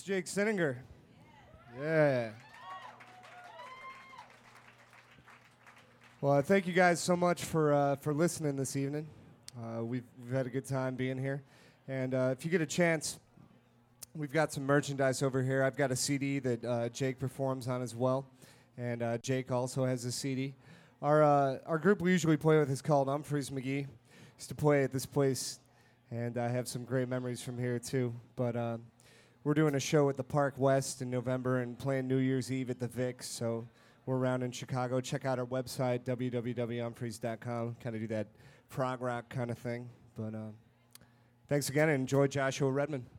Jake Sinninger. Yeah. Well, thank you guys so much for listening this evening. We've had a good time being here. And if you get a chance, we've got some merchandise over here. I've got a CD that Jake performs on as well. And Jake also has a CD. Our group we usually play with is called Humphreys McGee. Used to play at this place, and I have some great memories from here too. But we're doing a show at the Park West in November and playing New Year's Eve at the Vic. So we're around in Chicago. Check out our website, www.humphreys.com. Kind of do that prog rock kind of thing. But thanks again, and enjoy Joshua Redman.